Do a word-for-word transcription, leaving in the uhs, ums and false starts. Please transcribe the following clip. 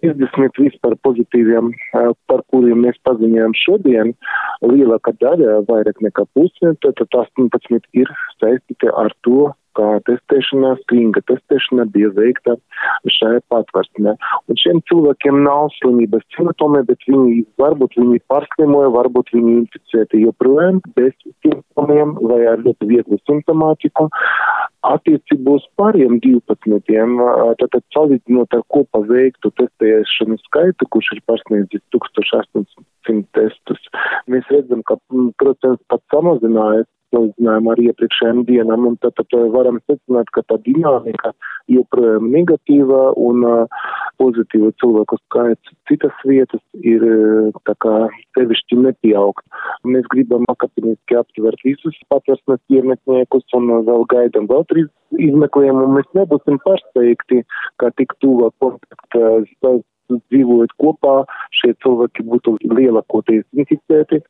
piecdesmit vispār pozitīviem, par kuriem mēs paziņojam šodien, lielākā daļa, vairāk nekā puse, tad astoņpadsmit ir saistīti ar to, kā testēšanā, skringa testēšanā bija veikta šajā patvarsmē. Un šiem cilvēkiem nav slimības simptomi, bet viņi, varbūt viņi pārslimoja, varbūt viņi inficēti joprojām bez simptomiem vai ar ļoti vieglu simptomātiku. Attiecībos pāriem divpadsmitiem, tātad salīdzinot ar kopā veiktu testēšanu skaitu, kurš ir pārsniedzis tūkstoš astoņsimt testus, mēs redzam, ka procents pat samazinājas salīdzinājumā ar iepriekšējām dienām, un tad, tad varam secināt, ka tā dinamika joprojām negatīva un uh, pozitīva cilvēku skaits citas vietas ir tā kā sevišķi nepieaugt. Mēs gribam akademiski aptvert visus patversmes iemetniekus un vēl gaidam vēl trīs izmeklējumu, un mēs nebūsim pārsteigti, ka tik tuva kontakta dzīvojot kopā, šie cilvēki būtu lielākoties inficēti.